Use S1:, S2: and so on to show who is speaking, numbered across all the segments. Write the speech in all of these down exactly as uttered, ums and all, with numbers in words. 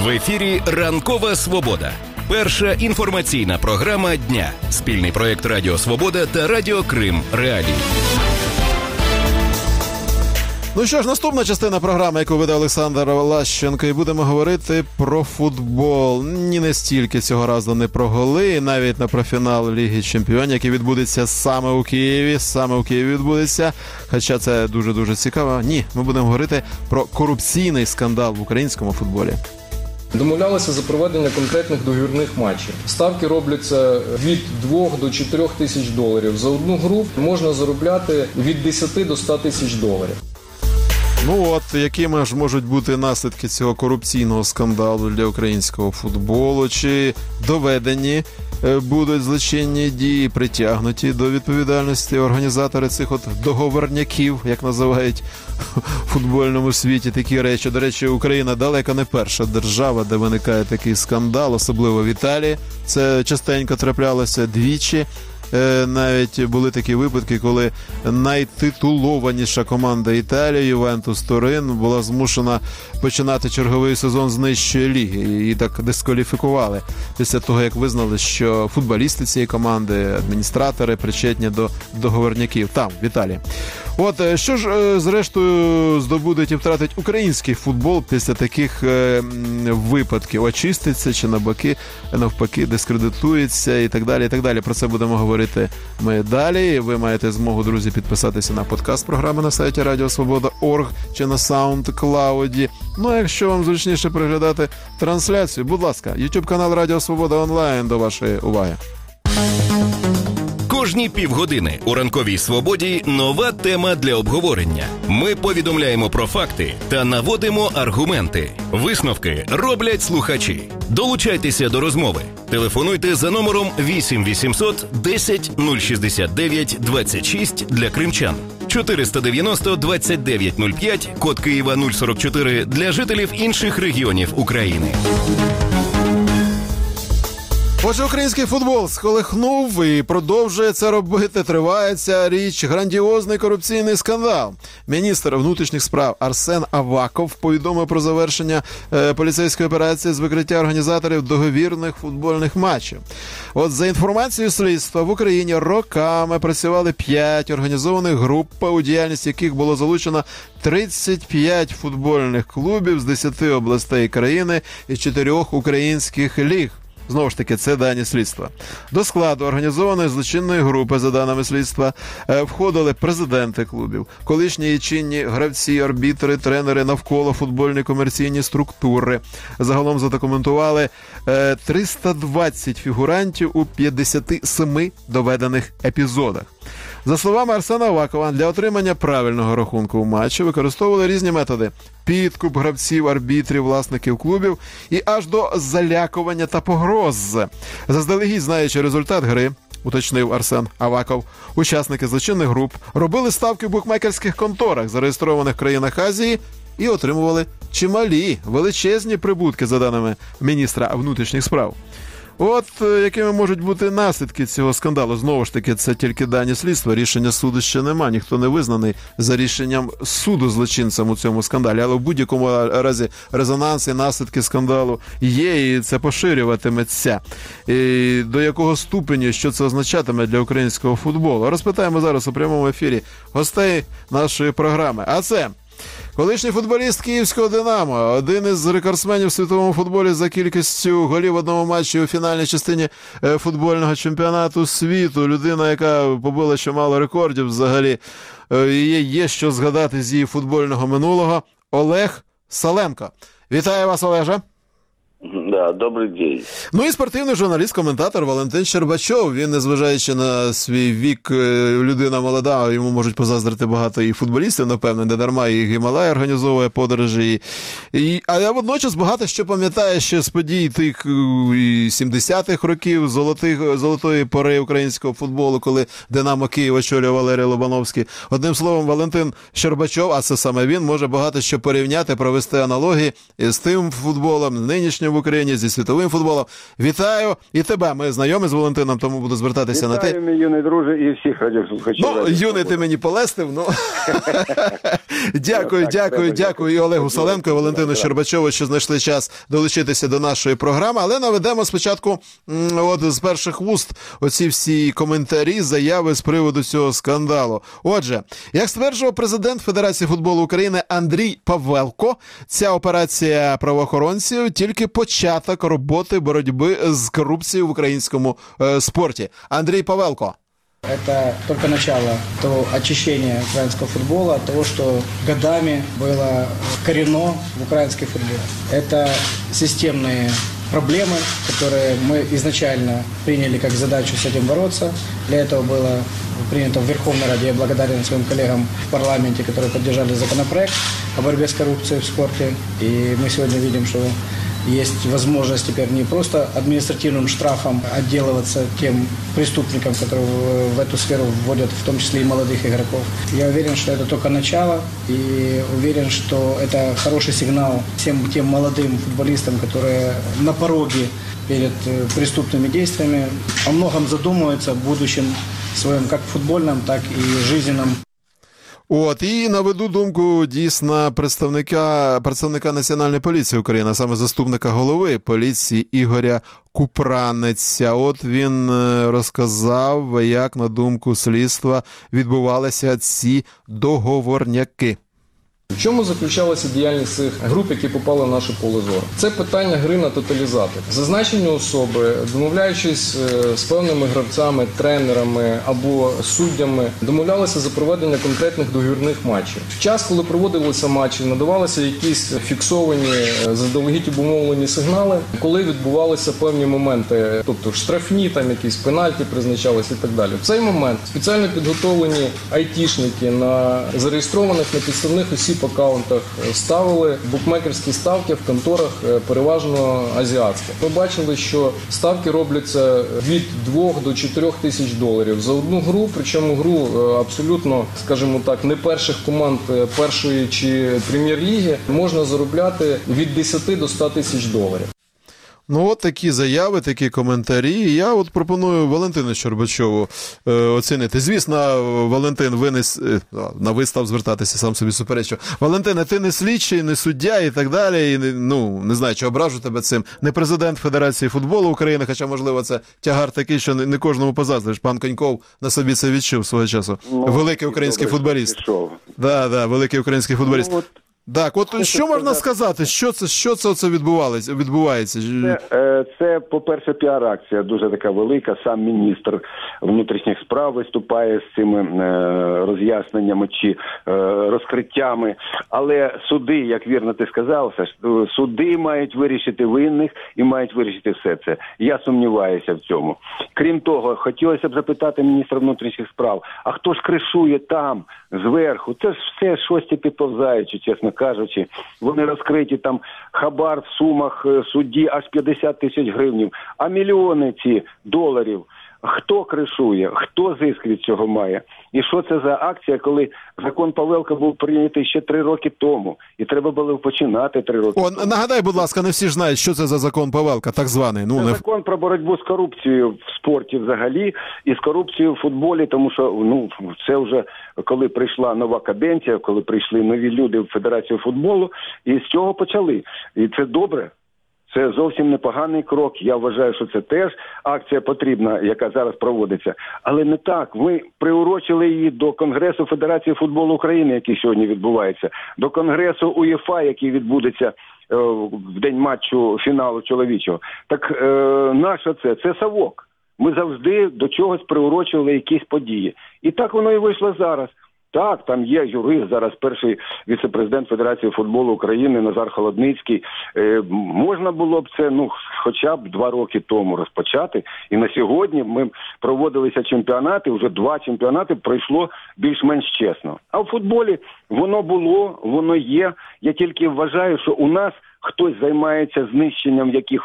S1: В ефірі «Ранкова Свобода». Перша інформаційна програма дня. Спільний проєкт Радіо Свобода та Радіо Крим Реалії.
S2: Ну що ж, наступна частина програми, яку веде Олександр Лащенко, і будемо говорити про футбол. Ні, не стільки цього разу не про голи, навіть не про фінал Ліги Чемпіонів, який відбудеться саме у Києві, саме у Києві відбудеться, хоча це дуже-дуже цікаво. Ні, ми будемо говорити про корупційний скандал в українському футболі.
S3: Домовлялися за проведення конкретних договірних матчів. Ставки робляться від двох до чотирьох тисяч доларів. За одну гру можна заробляти від десяти до ста тисяч доларів.
S2: Ну от, якими ж можуть бути наслідки цього корупційного скандалу для українського футболу? Чи доведені будуть злочинні дії, притягнуті до відповідальності організатори цих от договорняків, як називають у футбольному світі такі речі? До речі, Україна далеко не перша держава, де виникає такий скандал, особливо в Італії. Це частенько траплялося двічі. Навіть були такі випадки, коли найтитулованіша команда Італії, Ювентус Турин, була змушена починати черговий сезон з нижчої ліги. Її так дискваліфікували після того, як визнали, що футболісти цієї команди, адміністратори причетні до договорняків там, в Італії. От, що ж, зрештою, здобудуть і втратить український футбол після таких е, випадків? Очиститься чи навпаки, навпаки дискредитується і так далі, і так далі. Про це будемо говорити ми далі. Ви маєте змогу, друзі, підписатися на подкаст програми на сайті радіо свобода крапка орг чи на SoundCloud. Ну, а якщо вам зручніше переглядати трансляцію, будь ласка, YouTube-канал Радіо Свобода онлайн до вашої уваги.
S1: Кожні півгодини у «Ранковій Свободі» нова тема для обговорення. Ми повідомляємо про факти та наводимо аргументи. Висновки роблять слухачі. Долучайтеся до розмови. Телефонуйте за номером вісім вісімсот десять нуль шістдесят дев'ять двадцять шість для кримчан, чотириста дев'яносто двадцять дев'ять нуль п'ять, код Києва нуль сорок чотири для жителів інших регіонів України.
S2: Отже, український футбол сколихнув і продовжує це робити. Триває ця річ. Грандіозний корупційний скандал. Міністр внутрішніх справ Арсен Аваков повідомив про завершення е, поліцейської операції з викриття організаторів договірних футбольних матчів. От за інформацією слідства, в Україні роками працювали п'ять організованих груп, у діяльність яких було залучено тридцять п'ять футбольних клубів з десяти областей країни і чотирьох українських ліг. Знову ж таки, це дані слідства. До складу організованої злочинної групи, за даними слідства, входили президенти клубів, колишні і чинні гравці, арбітри, тренери навколо футбольні комерційні структури. Загалом задокументували триста двадцять фігурантів у п'ятдесят сім доведених епізодах. За словами Арсена Авакова, для отримання правильного рахунку у матчі використовували різні методи: підкуп гравців, арбітрів, власників клубів і аж до залякування та погроз. Заздалегідь знаючи результат гри, уточнив Арсен Аваков, учасники злочинних груп робили ставки в букмекерських конторах, зареєстрованих в країнах Азії, і отримували чималі, величезні прибутки, за даними міністра внутрішніх справ. От якими можуть бути наслідки цього скандалу. Знову ж таки, це тільки дані слідства, рішення суду ще нема, ніхто не визнаний за рішенням суду злочинцем у цьому скандалі, але в будь-якому разі резонанс і наслідки скандалу є, і це поширюватиметься. І до якого ступеню, що це означатиме для українського футболу? Розпитаємо зараз у прямому ефірі гостей нашої програми. А це колишній футболіст київського «Динамо», один із рекордсменів в світовому футболі за кількістю голів в одному матчі у фінальній частині футбольного чемпіонату світу. Людина, яка побила чимало рекордів взагалі. Є, є що згадати з її футбольного минулого. Олег Саленко. Вітаю вас, Олеже.
S4: Да, добрий день.
S2: Ну і спортивний журналіст-коментатор Валентин Щербачов. Він, незважаючи на свій вік, людина молода, йому можуть позаздрити багато і футболістів, напевно, не дарма і Гімалай організовує подорожі. І, а водночас багато що пам'ятає ще з подій тих і сімдесятих років, золотих, золотої пори українського футболу, коли «Динамо» Київ очолював Валерій Лобановський. Одним словом, Валентин Щербачов, а це саме він, може багато що порівняти, провести аналогії з тим футболом, нинішнім в Україні, Україні, зі світовим футболом. Вітаю і тебе. Ми знайомі з Валентином, тому буду звертатися
S5: Вітаю,
S2: на ти.
S5: Вітаю, мій юний друже, і всіх радіослухачів.
S2: Ну, юний ти мені полестив, ну. Дякую, дякую, дякую і Олегу Саленко, і Валентину Щербачову, що знайшли час долучитися до нашої програми. Але наведемо спочатку от з перших вуст оці всі коментарі, заяви з приводу цього скандалу. Отже, як стверджував президент Федерації футболу України Андрій Павелко, ця операція правоохоронців тільки початок роботи боротьби з корупцією в українському е, спорті. Андрій Павелко.
S6: Это только начало того очищения украинского футбола, того, что годами было корено в украинский футбол. Это системные проблемы, которые мы изначально приняли как задачу с этим бороться. Для этого было принято в Верховной Раде. Я благодарен своим коллегам в парламенте, которые поддержали законопроект о борьбе с коррупцией в спорте. И мы сегодня видим, что есть возможность теперь не просто административным штрафом отделываться тем преступникам, которые в эту сферу вводят, в том числе и молодых игроков. Я уверен, что это только начало, и уверен, что это хороший сигнал всем тем молодым футболистам, которые на пороге перед преступными действиями, о многом задумываются в будущем своем, как футбольном, так и жизненном.
S2: От, і наведу думку дійсно представника, представника Національної поліції України, а саме заступника голови поліції Ігоря Купранеця. От він розказав, як, на думку слідства, відбувалися ці договорняки.
S3: В чому заключалася діяльність цих груп, які попали в наше поле зору? Це питання гри на тоталізатор. Зазначені особи, домовляючись з певними гравцями, тренерами або суддями, домовлялися за проведення конкретних договірних матчів. В час, коли проводилися матчі, надавалися якісь фіксовані, заздалегідь обумовлені сигнали, коли відбувалися певні моменти, тобто штрафні, там якісь пенальті призначалися і так далі. В цей момент спеціально підготовлені айтішники на зареєстрованих на підставних осіб в акаунтах ставили букмекерські ставки в конторах переважно азіатських. Ми бачили, що ставки робляться від двох до чотирьох тисяч доларів за одну гру, причому гру абсолютно, скажімо так, не перших команд першої чи прем'єр-ліги, можна заробляти від десяти до ста тисяч доларів.
S2: Ну, от такі заяви, такі коментарі. Я от пропоную Валентину Щербачову е, оцінити. Звісно, Валентин, ви не... Е, на ви став звертатися, сам собі суперечив. Валентине, ти не слідчий, не суддя і так далі. І, ну, не знаю, чи ображу тебе цим. Не президент Федерації футболу України, хоча, можливо, це тягар такий, що не, не кожному позаздриш. Пан Коньков на собі це відчув свого часу. Ну, великий український футболіст. Так, да, да, великий український футболіст. Ну, от... Так, от що, що можна сказати? Що це, що це, це відбувалося, відбувається?
S5: Це, це, по-перше, піар-акція дуже така велика. Сам міністр внутрішніх справ виступає з цими е, роз'ясненнями чи е, розкриттями. Але суди, як вірно ти сказав, суди мають вирішити винних і мають вирішити все це. Я сумніваюся в цьому. Крім того, хотілося б запитати міністра внутрішніх справ, а хто ж кришує там, зверху? Це ж все щось підповзаючи, чесно кажучи. Вони розкриті там хабар в сумах судді аж п'ятдесят тисяч гривнів, а мільйони ці доларів. Хто кришує? Хто зиск від цього має? І що це за акція, коли закон Павелка був прийнятий ще три роки тому? І треба було починати три роки
S2: О,
S5: тому.
S2: Нагадай, будь ласка, не всі ж знають, що це за закон Павелка, так званий. Ну,
S5: це
S2: не...
S5: закон про боротьбу з корупцією в спорті взагалі і з корупцією в футболі, тому що ну, це вже коли прийшла нова каденція, коли прийшли нові люди в Федерацію футболу, і з цього почали. І це добре. Це зовсім непоганий крок. Я вважаю, що це теж акція потрібна, яка зараз проводиться. Але не так. Ми приурочили її до Конгресу Федерації футболу України, який сьогодні відбувається, до Конгресу УЄФА, який відбудеться е, в день матчу фіналу чоловічого. Так е, наше це? Це совок. Ми завжди до чогось приурочили якісь події. І так воно і вийшло зараз. Так, там є юрист, зараз перший віце-президент Федерації футболу України Назар Холодницький. Е, можна було б це, ну, хоча б два роки тому розпочати. І на сьогодні ми проводилися чемпіонати, вже два чемпіонати пройшло більш-менш чесно. А в футболі воно було, воно є. Я тільки вважаю, що у нас хтось займається знищенням якихось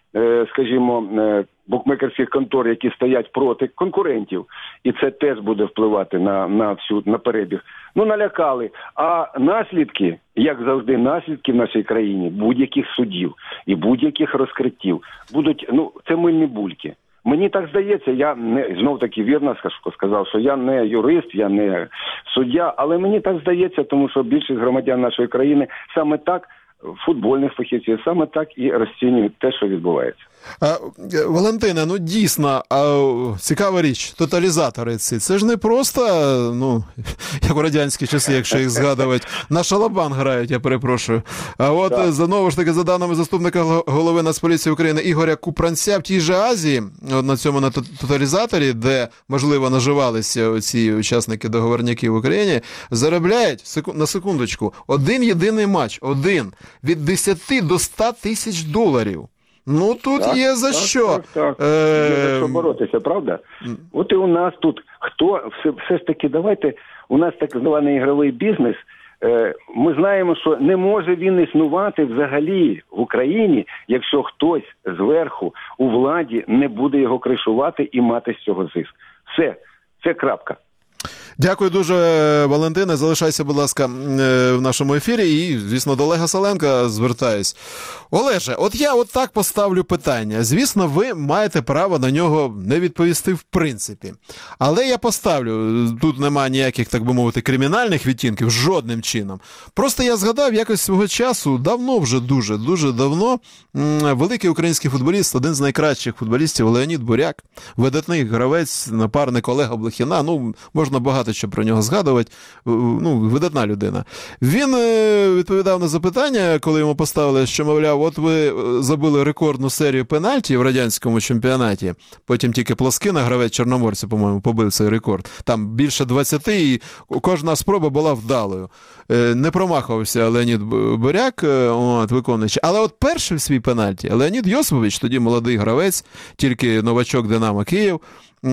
S5: скажімо, букмекерських контор, які стоять проти конкурентів, і це теж буде впливати на, на всю, на перебіг. Ну, налякали. А наслідки, як завжди, наслідки в нашій країні будь-яких судів і будь-яких розкриттів будуть, ну, це мильні бульки. Мені так здається, я не, знов-таки вірно сказав, що я не юрист, я не суддя, але мені так здається, тому що більшість громадян нашої країни саме так, футбольних фахівців, саме так і розцінюють те, що відбувається.
S2: А, Валентине, ну дійсно, а, цікава річ, тоталізатори ці, це ж не просто, ну, як у радянські часи, якщо їх згадувати, на шалабан грають, я перепрошую. А от, так. знову ж таки, за даними заступника голови Нацполіції України Ігоря Купранця, в тій же Азії, на цьому на тоталізаторі, де, можливо, наживалися ці учасники договорняків в Україні, заробляють, на секундочку, один єдиний матч, один, від десяти до ста тисяч доларів. Ну, тут так, є за
S5: так,
S2: що.
S5: Так, так. Е... Є за що боротися, правда? От і у нас тут, хто, все, все ж таки, давайте, у нас так званий ігровий бізнес, е, ми знаємо, що не може він існувати взагалі в Україні, якщо хтось зверху у владі не буде його кришувати і мати з цього зиск. Все, це крапка.
S2: Дякую дуже, Валентине. Залишайся, будь ласка, в нашому ефірі. І, звісно, до Олега Саленка звертаюсь. Олеже, от я от так поставлю питання. Звісно, ви маєте право на нього не відповісти в принципі. Але я поставлю, тут немає ніяких, так би мовити, кримінальних відтінків, жодним чином. Просто я згадав якось свого часу, давно вже, дуже, дуже давно, великий український футболіст, один з найкращих футболістів, Леонід Буряк, видатний гравець, напарник Олега Блохіна, ну, можна багато що про нього згадувати, ну, видатна людина. Він відповідав на запитання, коли йому поставили, що, мовляв, от ви забили рекордну серію пенальті в радянському чемпіонаті, потім тільки Плоскина, гравець Чорноморця, по-моєму, побив цей рекорд. Там більше двадцяти, і кожна спроба була вдалою. Не промахувався Леонід Буряк, от, виконуючи. Але от перший свій пенальті Леонід Йосипович, тоді молодий гравець, тільки новачок Динамо Київ,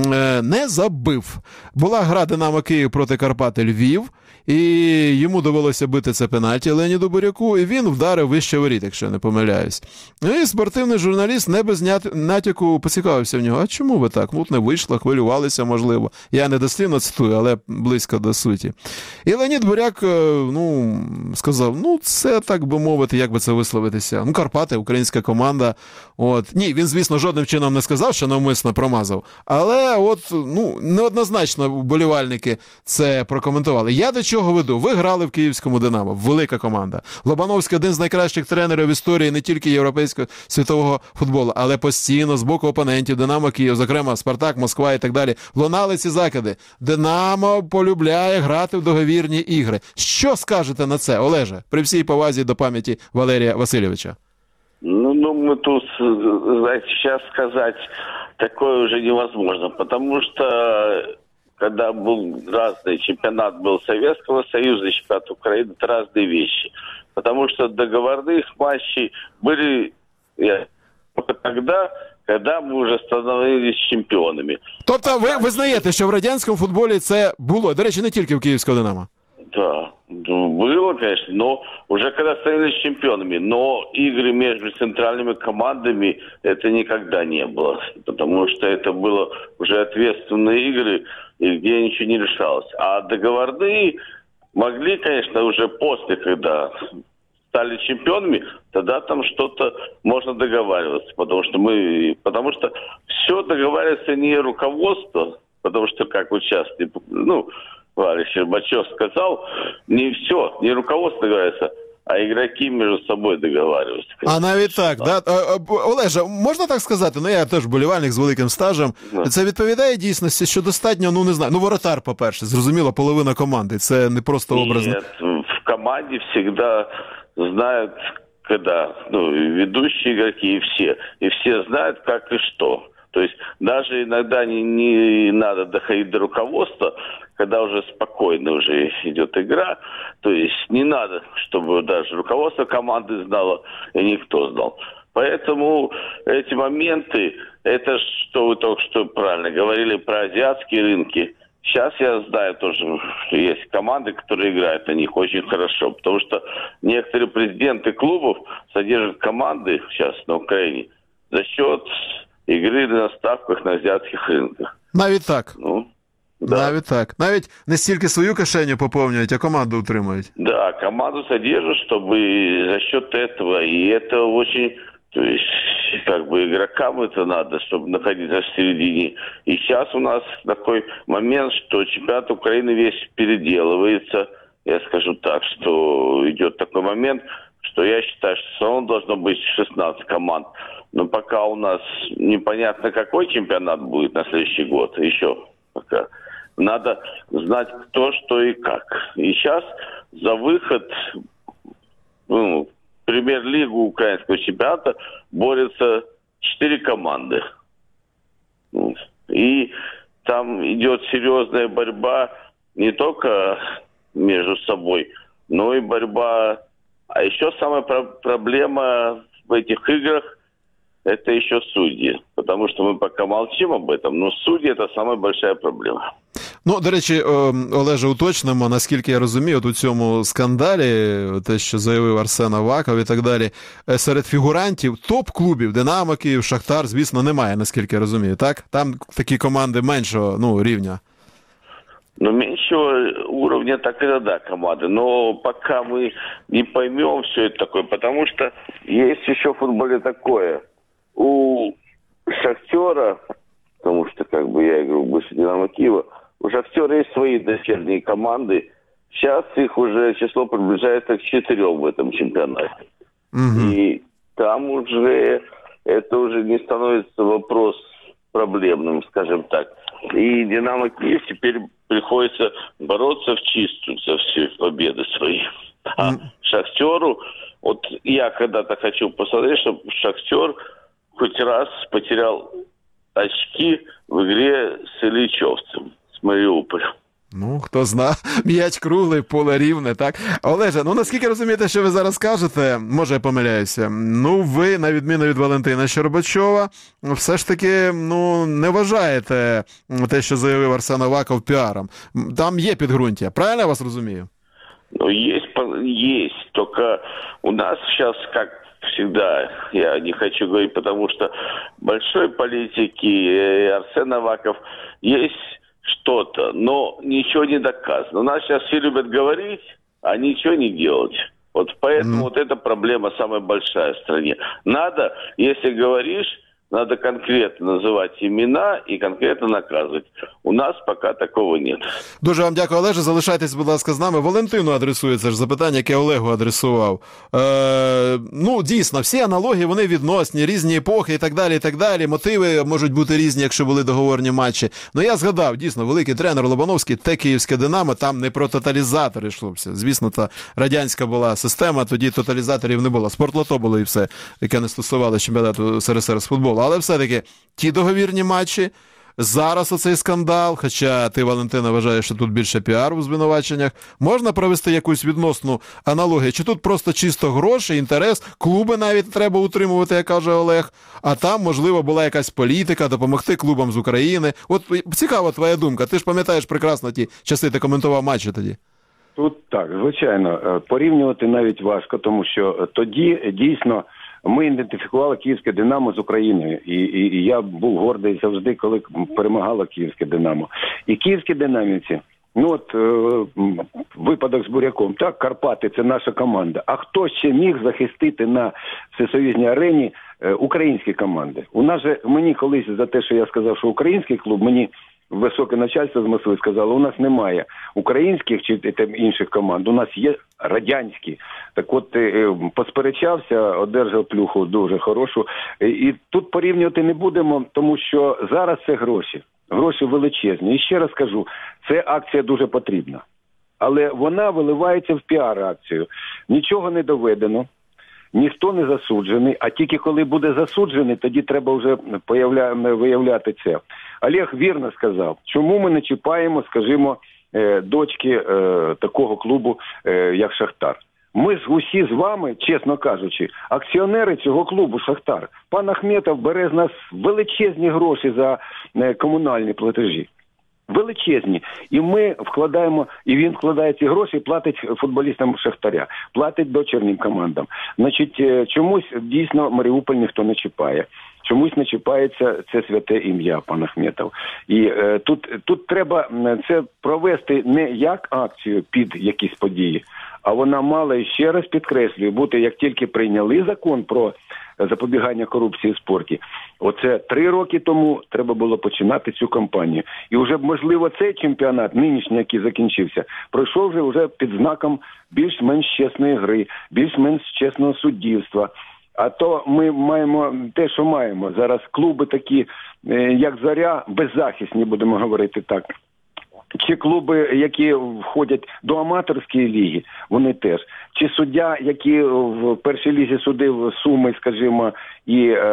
S2: не забив. Була гра Динамо Київ проти Карпати Львів, і йому довелося бити це пенальті Леоніду Буряку, і він вдарив вище воріт, якщо я не помиляюсь. І спортивний журналіст не без натяку поцікавився в нього, а чому ви так? Мут не вийшло, хвилювалися, можливо. Я не дослівно цитую, але близько до суті. І Леонід Буряк, ну, сказав, ну, це, так би мовити, як би це висловитися. Ну, Карпати, українська команда. От. Ні, він, звісно, жодним чином не сказав, що навмисно промазав. Але от, ну, неоднозначно вболівальники це прокоментували. Я до чого веду? Ви грали в київському «Динамо». Велика команда. Лобановський один з найкращих тренерів в історії не тільки європейського світового футболу, але постійно з боку опонентів «Динамо Київ», зокрема «Спартак», «Москва» і так далі, лунали ці закиди. «Динамо» полюбляє грати в договірні ігри. Що скажете на це, Олеже, при всій повазі до пам'яті Валерія Васильовича?
S4: Ну, ну, мы тут, знаете, сейчас сказать такое уже невозможно, потому что когда был разный чемпионат был Советского Союза, чемпионат Украины, это разные вещи. Потому что договорных матчей были только тогда, когда ми вже становились чемпіонами.
S2: Тобто ви визнаєте, що в радянському футболі це було, до речі, не тільки в київського «Динамо»?
S4: Да, было, конечно, но уже когда становились чемпионами, но игры между центральными командами это никогда не было, потому что это было уже ответственные игры, и где ничего не решалось. А договорные могли, конечно, уже после, когда стали чемпионами, тогда там что-то можно договариваться, потому что мы, потому что все договаривается не руководство, потому что, как вот сейчас, ну, Валерий Щербачев сказал, не все, не руководство договаривается, а игроки между собой договариваются.
S2: А навіть так, да? Олеже, можна так сказати? Ну, я теж болівальник з великим стажем. Да. Це відповідає дійсності, що достатньо, ну, не знаю, ну, воротар, по-перше, зрозуміло, половина команди. Це не просто образно.
S4: Нет, в команде всегда знают, когда, ну, ведущие игроки и все, и все знают, как и что. То есть даже иногда не, не надо доходить до руководства, когда уже спокойно уже идет игра. То есть не надо, чтобы даже руководство команды знало, и никто знал. Поэтому эти моменты, это что вы только что правильно говорили про азиатские рынки. Сейчас я знаю тоже, что есть команды, которые играют на них очень хорошо, потому что некоторые президенты клубов содержат команды сейчас на Украине за счет игры на ставках на азиатских рынках.
S2: Навіть так.
S4: Ну, да.
S2: Навіть так. Навіть не стільки свою кишеню поповнюють, а команду утримують.
S4: Да, команду содержат, чтобы за счет этого, и это очень, то есть, как бы игрокам это надо, чтобы находиться в середине. И сейчас у нас такой момент, что чемпионат Украины весь переделывается. Я скажу так, что идет такой момент, что я считаю, что все равно должно быть шестнадцать команд. Но пока у нас непонятно, какой чемпионат будет на следующий год, еще пока надо знать кто, что и как. И сейчас за выход, ну, в премьер-лигу украинского чемпионата борются четыре команды. И там идет серьезная борьба не только между собой, но и борьба. А еще самая про- проблема в этих играх – это еще судьи. Потому что мы пока молчим об этом, но судьи – это самая большая проблема.
S2: Ну, до речі, Олеже, уточнимо, наскільки я розумію, от у цьому скандалі, те, що заявив Арсен Аваков і так далі, серед фігурантів топ-клубів «Динамо», Київ, «Шахтар», звісно, немає, наскільки я розумію, так? Там такі команди меншого, ну, рівня.
S4: Ну, меньшего уровня так и да, команды. Но пока мы не поймем все это такое, потому что есть еще в футболе такое. У «Шахтера», потому что как бы я играю в бывший «Динамо» Киева, у «Шахтера» есть свои дочерние команды. Сейчас их уже число приближается к четырем в этом чемпионате.
S2: Угу.
S4: И там уже это уже не становится вопрос проблемным, скажем так. И «Динамо» Киев теперь приходится бороться в чистую за все победы свои. А mm. «Шахтеру», вот я когда-то хочу посмотреть, чтобы «Шахтер» хоть раз потерял очки в игре с Ильичевцем, с Маріуполем.
S2: Ну, хто зна, м'яч круглий, поле рівне, так? Олеже, ну наскільки розумієте, що ви зараз кажете, може я помиляюся, ну ви, на відміну від Валентина Щербачова, все ж таки, ну, не вважаєте те, що заявив Арсен Аваков, піаром. Там є підґрунтя, правильно я вас розумію?
S4: Ну, есть, есть, только у нас сейчас, как всегда, я не хочу говорить, потому что большой политики, Арсен Аваков, есть что-то, но ничего не доказано. У нас сейчас все любят говорить, а ничего не делать. Вот поэтому mm. вот эта проблема самая большая в стране. Надо, если говоришь, надо конкретно називати імена і конкретно наказувати. У нас поки такого нет.
S2: Дуже вам дякую, Олеже. Залишайтесь, будь ласка, з нами. Валентину адресується ж запитання, яке Олегу адресував. Е, ну, дійсно, всі аналогії, вони відносні, різні епохи і так далі, і так далі. Мотиви можуть бути різні, якщо були договорні матчі. Ну, я згадав, дійсно, великий тренер Лобановський, те київське «Динамо», там не про тоталізатори йшлося. Звісно, та радянська була система, тоді тоталізаторів не було. Спортлото було і все, яке не стосувалося чемпіонату СРСР з футболу. Але все-таки ті договірні матчі, зараз оцей скандал, хоча ти, Валентина, вважаєш, що тут більше піару в звинуваченнях, можна провести якусь відносну аналогію? Чи тут просто чисто гроші, інтерес, клуби навіть треба утримувати, як каже Олег, а там, можливо, була якась політика, допомогти клубам з України? От цікава твоя думка, ти ж пам'ятаєш прекрасно ті часи, ти коментував матчі тоді.
S5: Тут так, звичайно, порівнювати навіть важко, тому що тоді дійсно ми ідентифікували київське «Динамо» з Україною. І, і, і я був гордий завжди, коли перемагало київське «Динамо». І київські «Динамівці», ну от е, випадок з Буряком, так, Карпати – це наша команда. А хто ще міг захистити на всесоюзній арені е, українські команди? У нас же, мені колись за те, що я сказав, що український клуб, мені високе начальство з Москви сказало, у нас немає українських чи там, інших команд, у нас є радянські. Так от е, посперечався, одержав плюху дуже хорошу. І, і тут порівнювати не будемо, тому що зараз це гроші. Гроші величезні. І ще раз кажу, це акція дуже потрібна. Але вона виливається в піар-акцію. Нічого не доведено. Ніхто не засуджений, а тільки коли буде засуджений, тоді треба вже появля... виявляти це. Олег вірно сказав, чому ми не чіпаємо, скажімо, дочки такого клубу, як «Шахтар». Ми ж усі з вами, чесно кажучи, акціонери цього клубу «Шахтар». Пан Ахметов бере з нас величезні гроші за комунальні платежі. Величезні. І ми вкладаємо, і він вкладає ці гроші, платить футболістам «Шахтаря», платить дочірнім командам. Значить, чомусь дійсно Маріуполь ніхто не чіпає. чомусь не чіпається це святе ім'я, пан Ахметов. І е, тут, тут треба це провести не як акцію під якісь події, а вона мала, і ще раз підкреслюю, бути, як тільки прийняли закон про запобігання корупції в спорті, оце три роки тому треба було починати цю кампанію. І вже, можливо, цей чемпіонат, нинішній, який закінчився, пройшов вже, вже під знаком більш-менш чесної гри, більш-менш чесного суддівства. А то ми маємо те, що маємо. Зараз клуби такі, як «Зоря», беззахисні, будемо говорити так. Чи клуби, які входять до аматорської ліги, вони теж. Чи суддя, які в першій лізі судив Суми, скажімо, і е,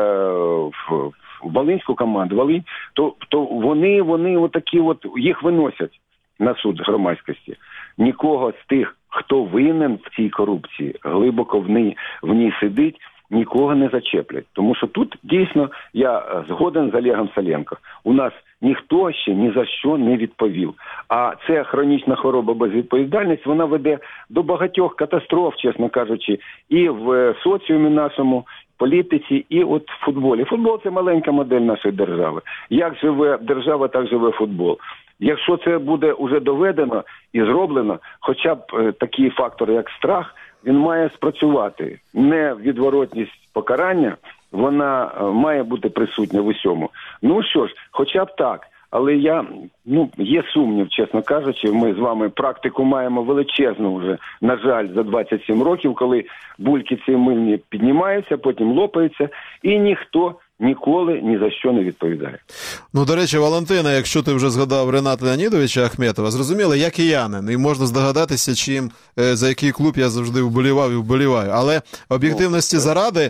S5: в Волинську команду, Волинь, то, то вони, вони отакі от, їх виносять на суд громадськості. Нікого з тих, хто винен в цій корупції, глибоко в ній, в ній сидить, нікого не зачеплять. Тому що тут, дійсно, я згоден з Олегом Соленко. У нас ніхто ще ні за що не відповів. А ця хронічна хвороба безвідповідальність, вона веде до багатьох катастроф, чесно кажучи, і в соціумі нашому, політиці, і от в футболі. Футбол – це маленька модель нашої держави. Як живе держава, так живе футбол. Якщо це буде уже доведено і зроблено, хоча б такий фактор, як страх, він має спрацювати. Невідворотність покарання, вона має бути присутня в усьому. Ну що ж, хоча б так. Але я, ну, є сумнів, чесно кажучи, ми з вами практику маємо величезну вже, на жаль, за двадцять сім років, коли бульки ці мильні піднімаються, потім лопаються, і ніхто ніколи ні за що не відповідає.
S2: Ну, до речі, Валентина, якщо ти вже згадав Рената Леонідовича Ахметова, зрозуміло, я киянин, і можна здогадатися, чим, за який клуб я завжди вболівав і вболіваю. Але об'єктивності заради,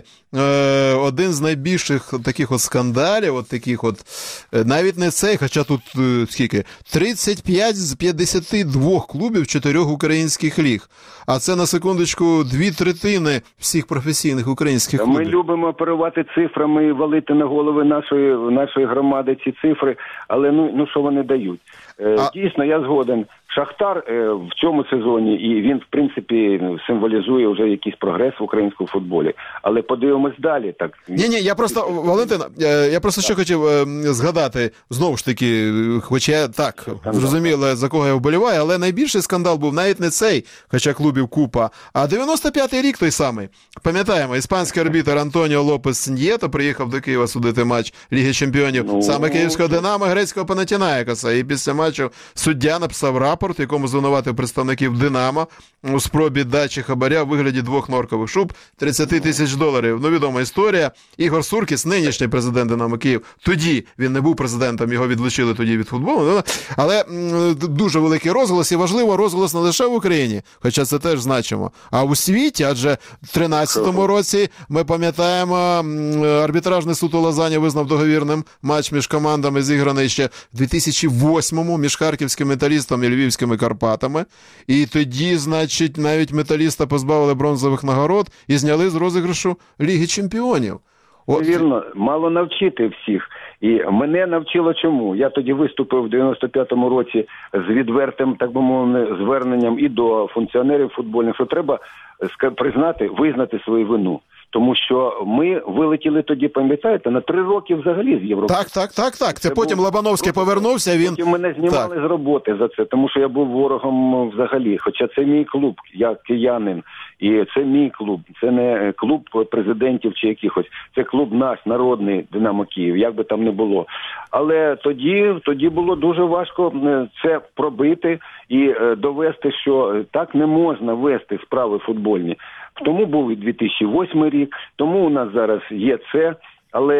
S2: один з найбільших таких от скандалів, от таких от, навіть не цей, хоча тут скільки, тридцять п'ять з п'ятдесяти двох клубів чотирьох українських ліг. А це, на секундочку, дві третини всіх професійних українських клубів.
S5: Ми любимо оперувати цифрами і валити на голови нашої, нашої громади ці цифри, але ну, ну що вони дають? Е, а... Дійсно, я згоден. Шахтар е, в цьому сезоні, і він, в принципі, символізує вже якийсь прогрес в українському футболі. Але подивимось далі. Так.
S2: Ні-ні, я просто, Валентина, я просто так. що хотів е, згадати, знову ж таки, хоча я так, зрозуміло, за кого я вболіваю, але найбільший скандал був навіть не цей, хоча клубів купа, а дев'яносто п'ятий рік той самий. Пам'ятаємо, іспанський арбітр Антоніо Лопес Сіньєто приїхав до Києва судити матч Ліги Чемпіонів, ну, саме київського Динамо, грецького Панатінаїкоса. І після матчу суддя написав рапорт, в якому звинуватив представників Динамо у спробі дачі хабаря в вигляді двох норкових шуб, тридцять тисяч доларів. Ну, відома історія. Ігор Суркіс, нинішній президент Динамо Київ, тоді він не був президентом, його відлучили тоді від футболу, але м, дуже великий розголос, і важливо, розголос не лише в Україні, хоча це теж значимо, а у світі, адже в тринадцятому році, ми пам'ятаємо, арбітражний суд у Лозанні визнав договірним матч між командами, зіграний ще в дві тисячі восьмому між харківським Металістом і львівськими Карпатами. І тоді, значить, навіть Металіста позбавили бронзових нагород і зняли з розіграшу Ліги Чемпіонів. От... Вірно,
S5: мало навчити всіх. І мене навчило чому? Я тоді виступив в дев'яносто п'ятому році з відвертим, так би мовити, зверненням і до функціонерів футбольних, що треба признати, визнати свою вину. Тому що ми вилетіли тоді, пам'ятаєте, на три роки взагалі з Європи.
S2: Так, так, так, так. Це, це потім був... Лобановський повернувся, він...
S5: Потім мене знімали так. з роботи за це, тому що я був ворогом взагалі. Хоча це мій клуб, я киянин, і це мій клуб. Це не клуб президентів чи якихось. Це клуб наш, народний, Динамо Київ, як би там не було. Але тоді, тоді було дуже важко це пробити і довести, що так не можна вести справи футбольні. Тому був і дві тисячі восьмий рік, тому у нас зараз є це, але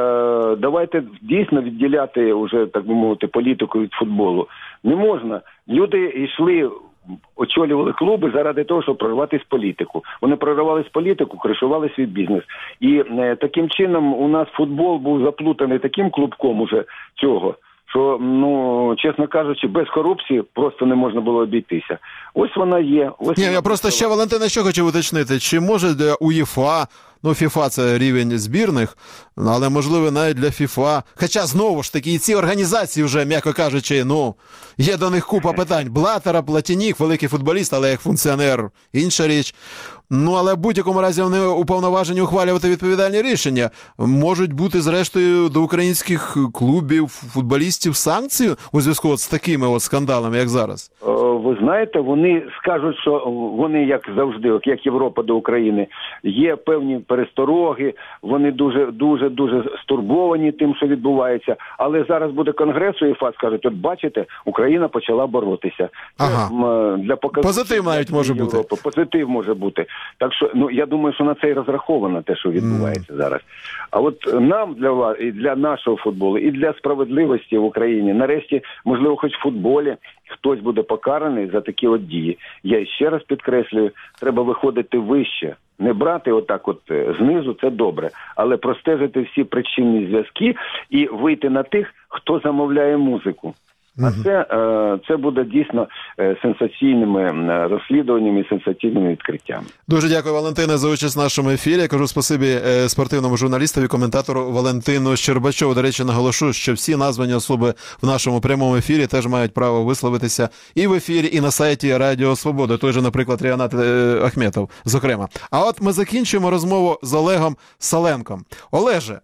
S5: е, давайте дійсно відділяти вже, так би мовити, політику від футболу. Не можна. Люди йшли, очолювали клуби заради того, щоб прорватися в політику. Вони прорвались в політику, кришували свій бізнес. І е, таким чином у нас футбол був заплутаний таким клубком уже цього, що, ну, чесно кажучи, без корупції просто не можна було обійтися. Ось вона є. Ось
S2: Ні,
S5: вона
S2: я просто ще, Валентина, що хочу уточнити. Чи може УЄФА, ну, ФІФА – це рівень збірних, але, можливо, навіть для ФІФА. Хоча, знову ж таки, і ці організації вже, м'яко кажучи, ну, є до них купа питань. Блатера, Платінік, великий футболіст, але як функціонер – інша річ. Ну, але в будь-якому разі вони уповноважені ухвалювати відповідальні рішення. Можуть бути, зрештою, до українських клубів, футболістів санкції у зв'язку от з такими от скандалами, як зараз?
S5: Ви знаєте, вони скажуть, що вони, як завжди, як Європа до України, є певні перестороги, вони дуже, дуже, дуже стурбовані тим, що відбувається. Але зараз буде конгрес УЄФА, скажуть, от бачите, Україна почала боротися.
S2: Ага.
S5: Це для показу...
S2: Позитив навіть може
S5: Європи.
S2: бути.
S5: Позитив може бути. Так що, ну, я думаю, що на це і розраховано те, що відбувається mm. зараз. А от нам, для вас, і для нашого футболу, і для справедливості в Україні, нарешті, можливо, хоч в футболі хтось буде покараний за такі от дії. Я ще раз підкреслюю, треба виходити вище. Не брати отак от знизу, це добре, але простежити всі причинні зв'язки і вийти на тих, хто замовляє музику. А це, це буде дійсно сенсаційними розслідуваннями і сенсаційними відкриттями.
S2: Дуже дякую, Валентине, за участь в нашому ефірі. Я кажу спасибі спортивному журналістові, коментатору Валентину Щербачову. До речі, наголошу, що всі названі особи в нашому прямому ефірі теж мають право висловитися і в ефірі, і на сайті Радіо Свобода. Той же, наприклад, Ріанат Ахметов, зокрема. А от ми закінчуємо розмову з Олегом Саленком. Олеже,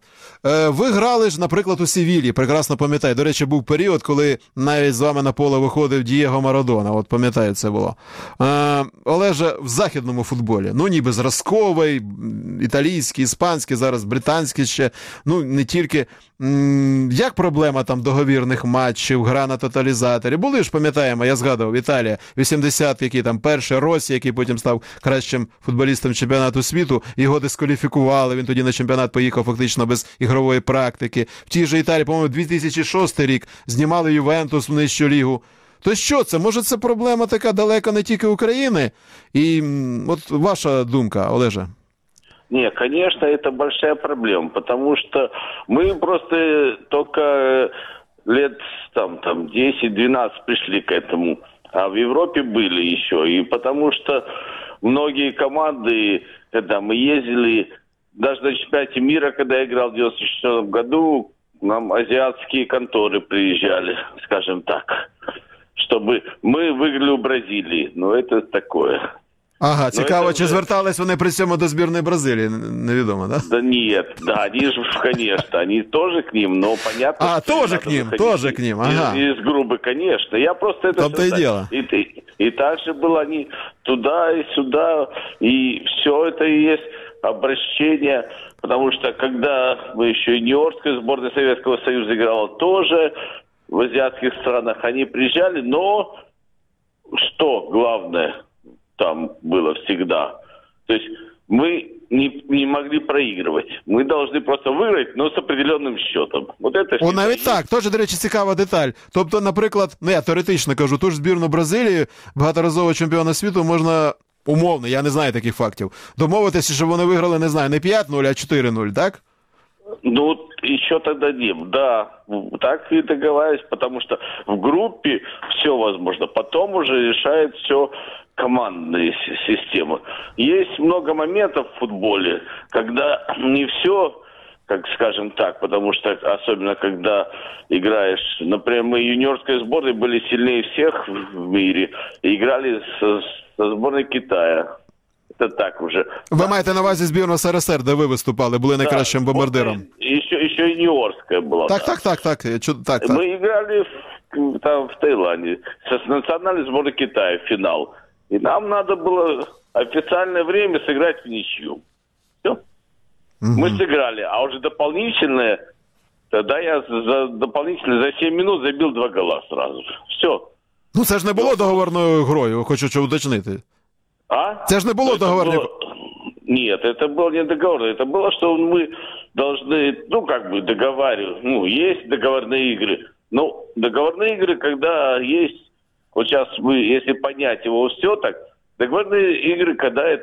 S2: ви грали ж, наприклад, у Севілі, прекрасно пам'ятаю. До речі, був період, коли навіть з вами на поле виходив Дієго Марадона. От пам'ятаю, це було. Е, Олеже, в західному футболі, ну ніби зразковий, італійський, іспанський, зараз британський ще, ну не тільки. М- як проблема там договірних матчів, гра на тоталізаторі? Були ж, пам'ятаємо, я згадував, Італія, вісімдесят, який там перший, Росі, який потім став кращим футболістом чемпіонату світу, його дискваліфікували, він тоді на чемпіонат поїхав фактично без ігрової практики. В тій же Італії, по-моєму, дві тисячі шостий рік знімали Ювентус в нижчу лігу. То що це? Може це проблема така далека не тільки України? І от ваша думка, Олеже?
S4: Не, конечно, это большая проблема, потому что мы просто только лет там, там десять-двенадцать пришли к этому, а в Европе были еще. И потому что многие команды, когда мы ездили, даже на чемпионате мира, когда я играл в девяносто четвёртом году, нам азиатские конторы приезжали, скажем так, чтобы мы выиграли у Бразилии. Но это такое.
S2: Ага, цікаво, це... чи звертались вони при цьому до збірної Бразилії, невідомо, да?
S4: Да нет, да, они же, конечно, они тоже к ним, но понятно...
S2: А, тоже к ним, тоже к ним, ага.
S4: Из, из группы, конечно, я просто это...
S2: Там-то и дело.
S4: И, и, и дальше было они туда и сюда, и все это и есть обращение, потому что когда мы еще юниорская сборная Советского Союза играла тоже в азиатских странах, они приезжали, но что главное... там было всегда. То есть мы не, не могли проигрывать. Мы должны просто выиграть, но с определенным счетом. Вот это
S2: О, навіть так. Тож, до речі, цікава деталь. Тобто, наприклад, ну я теоретично кажу, ту ж збірну Бразилії, багаторазового чемпіона світу, можна умовно, я не знаю таких фактів, домовитися, щоб вони виграли, не знаю, не п'ять нуль, а чотири нуль, так?
S4: Ну, еще тогда дадим, да, так и договариваюсь, потому что в группе все возможно. Потом уже решает все командные системы. Есть много моментов в футболе, когда не все, как скажем так, потому что особенно когда играешь, например, мы юниорской сборной были сильнее всех в мире и играли со, со сборной Китая. Це так уже.
S2: Ви маєте на увазі збірну СРСР, де ви виступали, були найкращим да, бомбардиром.
S4: Еще, еще юниорская была.
S2: Так, так, так, так, так, так.
S4: Мы играли в, там, в Таиланде с национальной сборной Китая в финал. И нам надо было официальное время сыграть в ничью. Все. Угу. Мы сыграли, а уже дополнительное, тогда я за дополнительное за семь минут забил два гола сразу же. Все.
S2: Ну це ж не було договорною грою, хочу що уточнити.
S4: А?
S2: Це ж не було договорною.
S4: Нет, это было не договор, это было, что мы должны, ну, как бы договаривать, ну, есть договорные игры. Ну, договорные игры, когда есть, вот сейчас мы, если понять его все так, договорные игры, когда это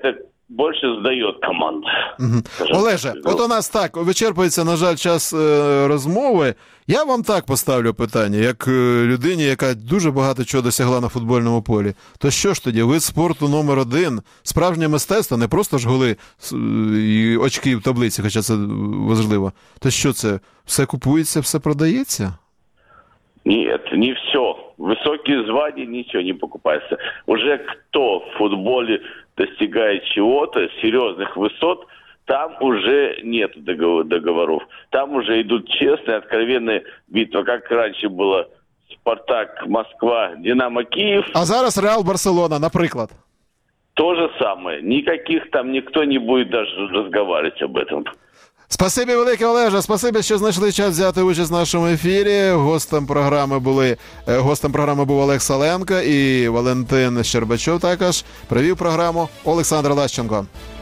S4: больше сдает команда.
S2: Угу. Олеже, от у нас так, вичерпується, на жаль, час е, розмови. Я вам так поставлю питання, як е, людині, яка дуже багато чого досягла на футбольному полі. То що ж тоді, вид спорту номер один, справжнє мистецтво, не просто ж голи і очки в таблиці, хоча це важливо. То що це, все купується, все продається?
S4: Нет, не все. Высокие звания, ничего не покупается. Уже кто в футболе достигает чего-то, серьезных высот, там уже нет договоров. Там уже идут честные, откровенные битвы. Как раньше было Спартак, Москва, Динамо, Киев.
S2: А зараз Реал, Барселона, наприклад.
S4: То же самое. Никаких там никто не будет даже разговаривать об этом.
S2: Спасибі велике, Олеже, спасибі, що знайшли час взяти участь в нашому ефірі. Гостем програми були, гостем програми був Олег Саленко і Валентин Щербачов також. Провів програму Олександр Лащенко.